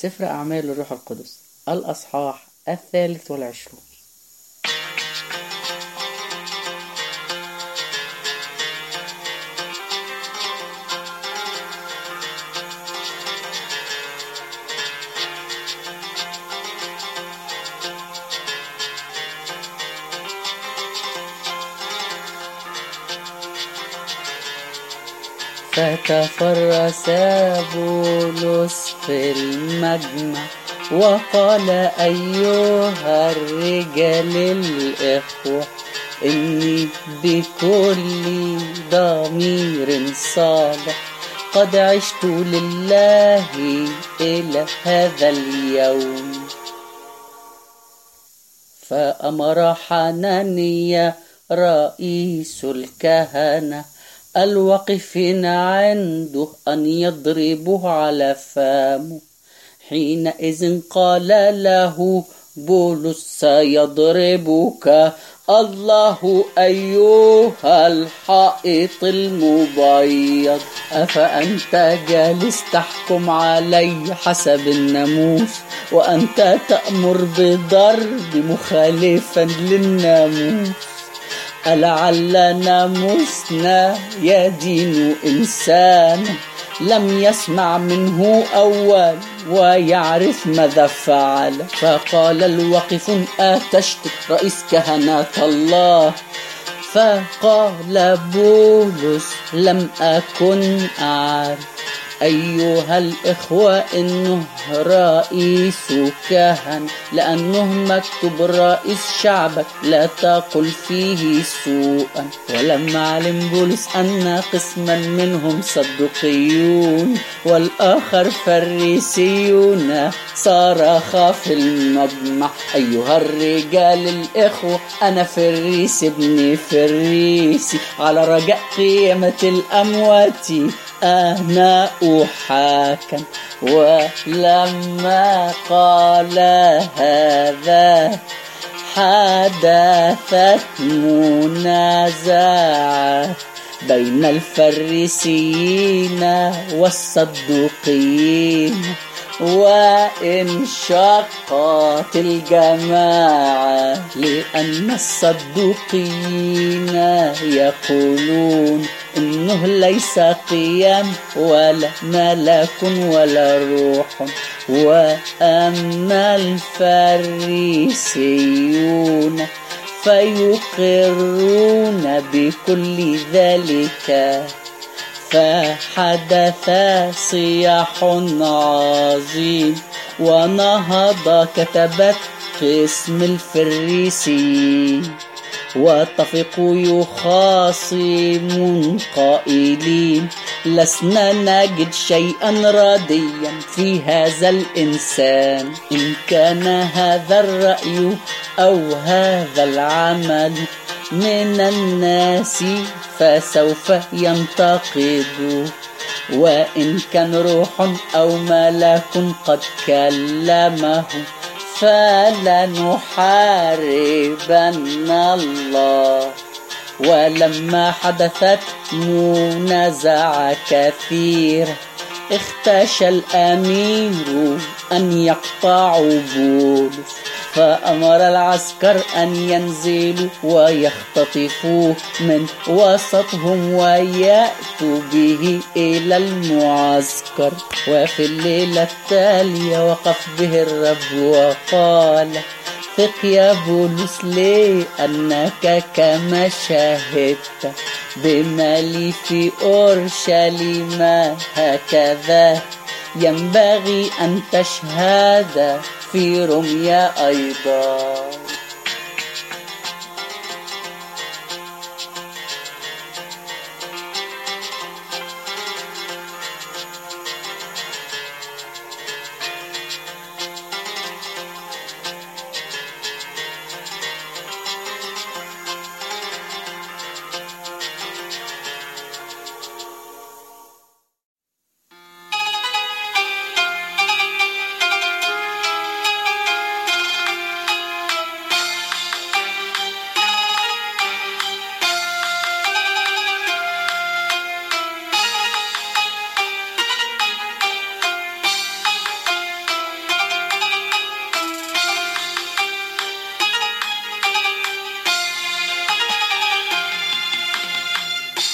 سفر أعمال الروح القدس الأصحاح 23. فتفرس بولس في المجمع وقال: أيها الرجال الإخوة، إني بكل ضمير صالح قد عشت لله إلى هذا اليوم. فأمر حنانيا رئيس الكهنة الواقفين عنده أن يضربوه على فمه. حينئذ قال له بولس: سيضربك الله أيها الحائط المبيض، أفأنت جالس تحكم علي حسب الناموس، وأنت تأمر بضرب مخالفا للناموس؟ ألعل ناموسنا يدين إنسان لم يسمع منه أول ويعرف ماذا فعل؟ فقال الواقفون: أتشتم رئيس كهنة الله؟ فقال بولس: لم أكن أعرف أيها الإخوة إنه رئيس كهنة، لأنه مكتوب: رئيس شعبك لا تقل فيه سوءا. ولما علم بولس أن قسما منهم صدقيون والآخر فريسيون، صرخ في المجمع: أيها الرجال الإخوة، أنا فريسي ابن فريسي، على رجاء قيامة الأموات أنا أحاكم. ولما قال هذا حدثت منازعة بين الفريسيين والصدوقيين، وانشقت الجماعة، لأن الصدوقيين يقولون إنه ليس قيام ولا ملك ولا روح، وأما الفريسيون فيقرون بكل ذلك. فحدث صياح عظيم، ونهض كتبت قسم الفريسي واتفقوا يخاصمون قائلين: لسنا نجد شيئا رديا في هذا الإنسان. إن كان هذا الرأي أو هذا العمل من الناس فسوف ينتقد، وإن كان روح أو ملك قد كلمه فلنحاربن الله. ولما حدثت منازعة كثيرة اختشى الأمير أن يقطعوا بولس، فأمر العسكر أن ينزلوا ويختطفوه من وسطهم ويأتوا به إلى المعسكر. وفي الليلة التالية وقف به الرب وقال: ثق يا بولس، لأنك كما شهدت بمالي في أورشليم هكذا ينبغي أن تشهد في روميا أيضا.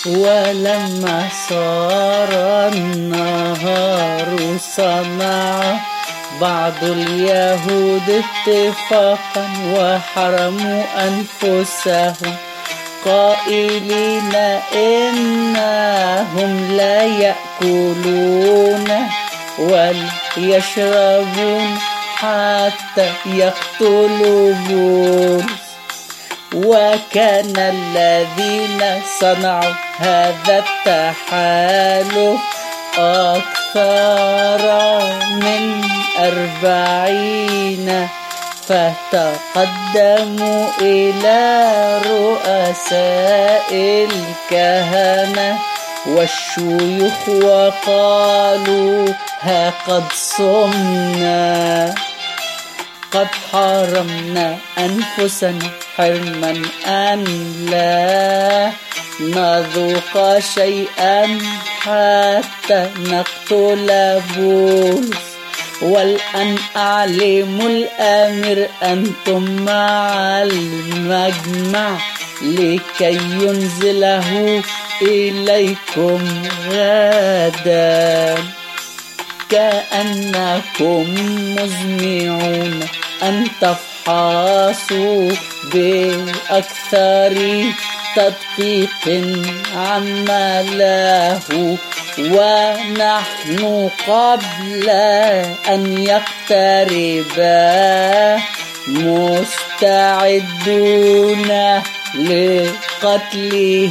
ولما صار النهار صنع بعض اليهود اتفاقا وحرموا أنفسهم قائلين إنهم لا يأكلون وليشربون حتى يقتلوا بولس. وكان الذين صنعوا هذا التحالف أكثر من 40 فتقدموا إلى رؤساء الكهنة والشيوخ وقالوا ها قد صمنا قد حرمنا أنفسنا حرما أن لا نذوق شيئا حتى نقتل بولس. والآن أعلم الأمير أنتم مع المجمع لكي ينزله إليكم غدا كأنكم مزمعون أن تفحصوا بأكثر تدقيق عمله ونحن قبل أن يقترب مستعدون لقتله.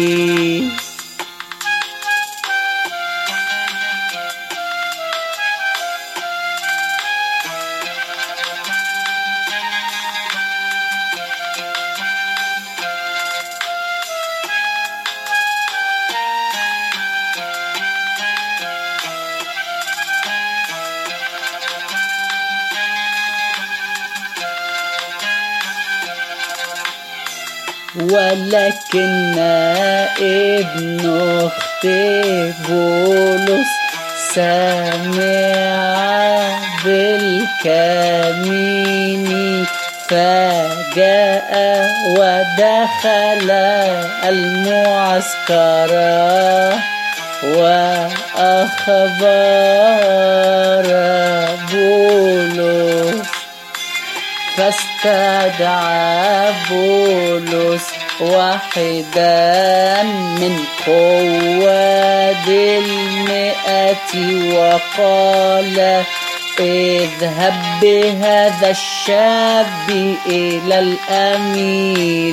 ولكن ابن أخت بولس سمع بالكمين فجاء ودخل المعسكر وأخبر بولس. فاستدعى بولس واحدا من قواد 100 وقال اذهب بهذا الشاب إلى الأمير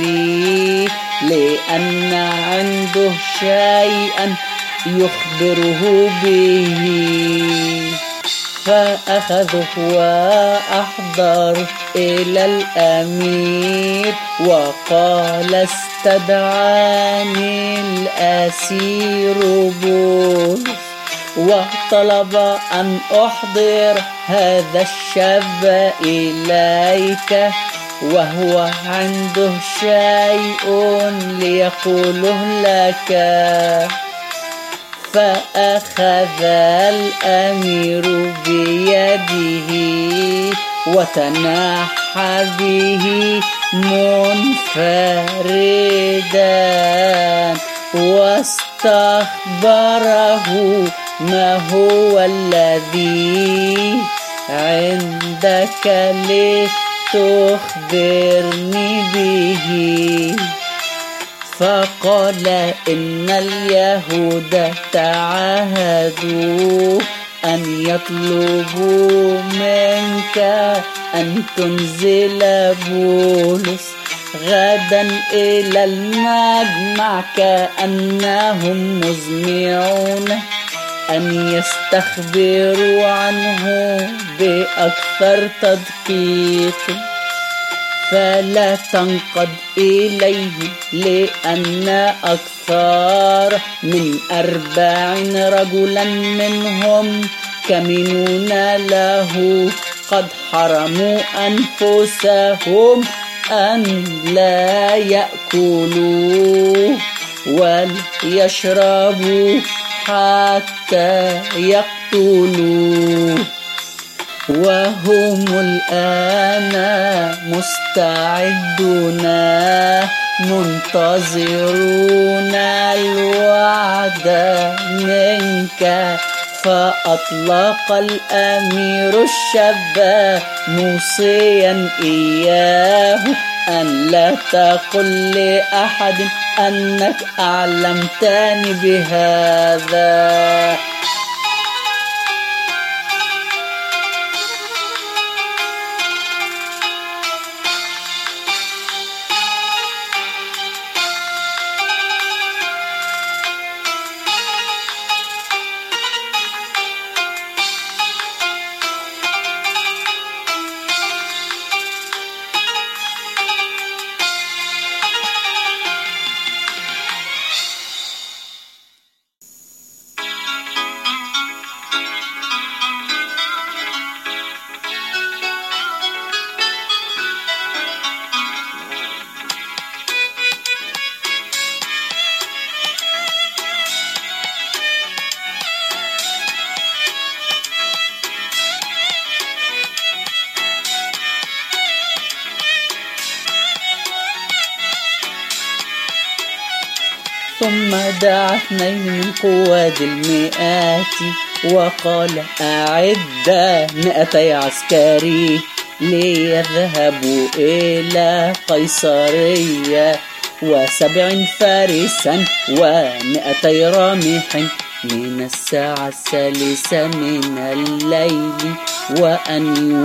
لأن عنده شيئا يخبره به. فأخذه وأحضر إلى الأمير وقال استدعاني الأسير بولس وطلب أن أحضر هذا الشاب إليك وهو عنده شيء ليقوله لك. فأخذ الأمير بيده وتنحى به منفردا واستخبره ما هو الذي عندك لتخبرني به. فقال إن اليهود تعاهدوا أن يطلبوا منك أن تنزل بولس غدا إلى المجمع كأنهم مزمعون أن يستخبروا عنه بأكثر تدقيق. فلا تنقض إليه لأن أكثر من 40 رجلا منهم كمنون له قد حرموا أنفسهم أن لا يأكلوا وليشربوا حتى يقتلوا. وهم الآن مستعدون منتظرون الوعد منك. فأطلق الأمير الشاب موصيا إياه أن لا تقل لأحد أنك أعلمتني بهذا. ثم دعا 2 من قواد المئات وقال أعد 200 عسكري ليذهبوا إلى قيصرية، و70 فارسا و200 رامح من الساعة 3 من الليل، وأن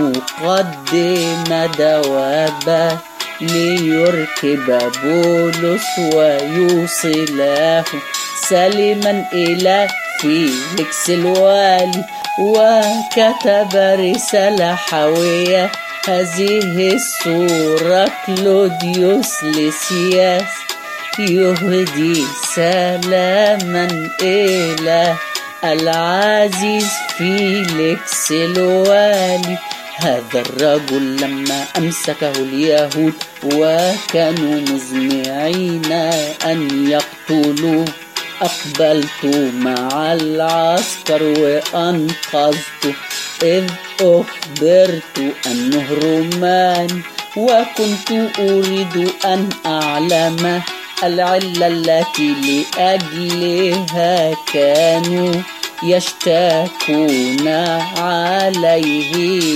يقدم دوابا ليركب بولس ويوصله سالما إلى فيليكس الوالي. وكتب رسالة حوية هذه الصورة: كلوديوس ليسياس يهدي سلاما إلى العزيز فيليكس الوالي. هذا الرجل لما أمسكه اليهود وكانوا مزمعين أن يقتلوه، أقبلت مع العسكر وأنقذته، إذ أخبرت أنه روماني، وكنت أريد أن أعلم العلة التي لأجلها كانوا يشتكون عليه،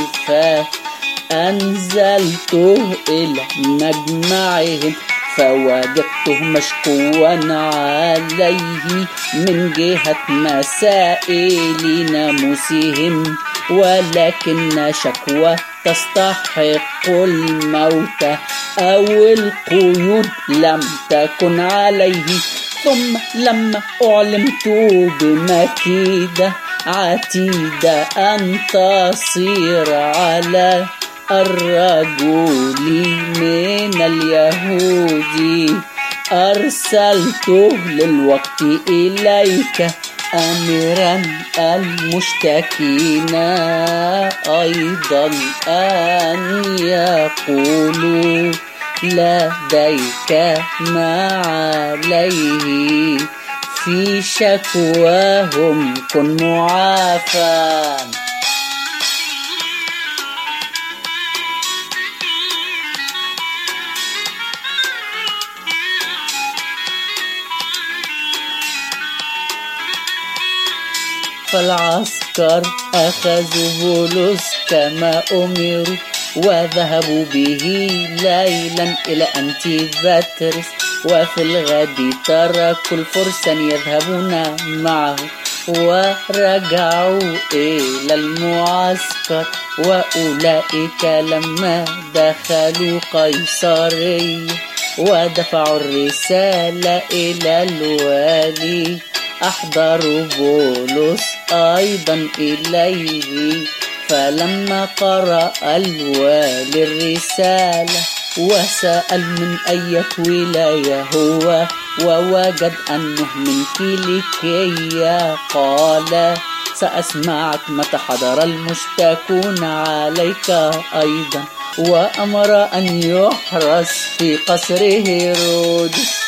فأنزلته إلى مجمعهم فوجدته مشكوا عليه من جهة مسائل ناموسهم، ولكن شكوى تستحق الموت أو القيود لم تكن عليه. ثم لما أعلمت بمكيدة عتيدة أن تصير على الرجل من اليهود، أرسلته للوقت إليك أميرا المشتكين أيضا أن يقولوا لديك ما عليه في شكواهم، كن معافى. فالعسكر أخذوا بولس كما أمروا وذهبوا به ليلا إلى أنتيباترس، وفي الغد تركوا الفرسان يذهبون معه ورجعوا إلى المعسكر. وأولئك لما دخلوا قيصرية ودفعوا الرسالة إلى الوالي أحضروا بولس أيضا إليه. فلما قرأ الوالي الرسالة وسأل من أية ولاية هو ووجد أنه من كيليكية، قال سأسمعك متى حضر المشتكون عليك أيضا. وأمر أن يحرس في قصر هيرودس.